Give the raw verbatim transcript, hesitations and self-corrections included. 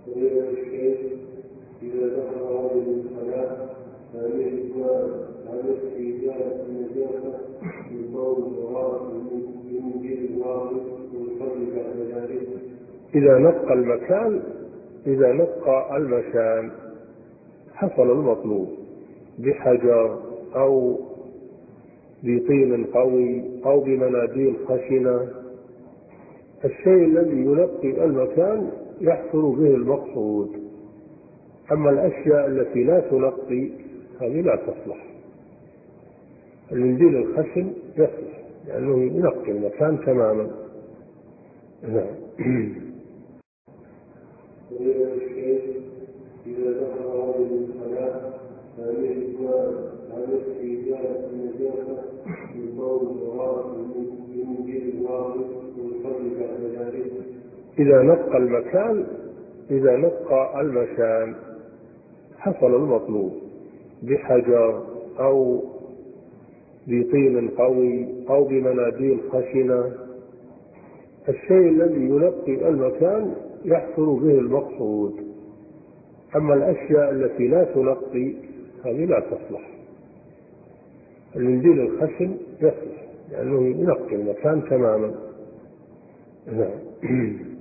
فضيلة الشيخ، إذا دخل رجل الخلاء هل يكفي إزالة النجاسة من بول وراء المنزل الواقف ويصلي بعد ذلك؟ إذا نقى المكان إذا نقى المكان حصل المطلوب بحجر أو بطين قوي أو بمناديل خشنة، الشيء الذي ينقي المكان يحصل به المقصود. أما الأشياء التي لا تنقي هذه لا تصلح. المنديل الخشن يصلح لأنه ينقي المكان تماما. نعم. إذا دخل رجل الخلاء هل يكفي إزالة النجاسة من بول وراء المنزل الواقف ويصلي بعد ذلك؟ إذا نقى المكان إذا نقى المكان حصل المطلوب بحجر أو بطين قوي أو بمناديل خشنة، الشيء الذي ينقي المكان يحصل به المقصود. أما الأشياء التي لا تنقي هذه لا تصلح. المنديل الخشن يصلح لأنه ينقي المكان تماما. نعم.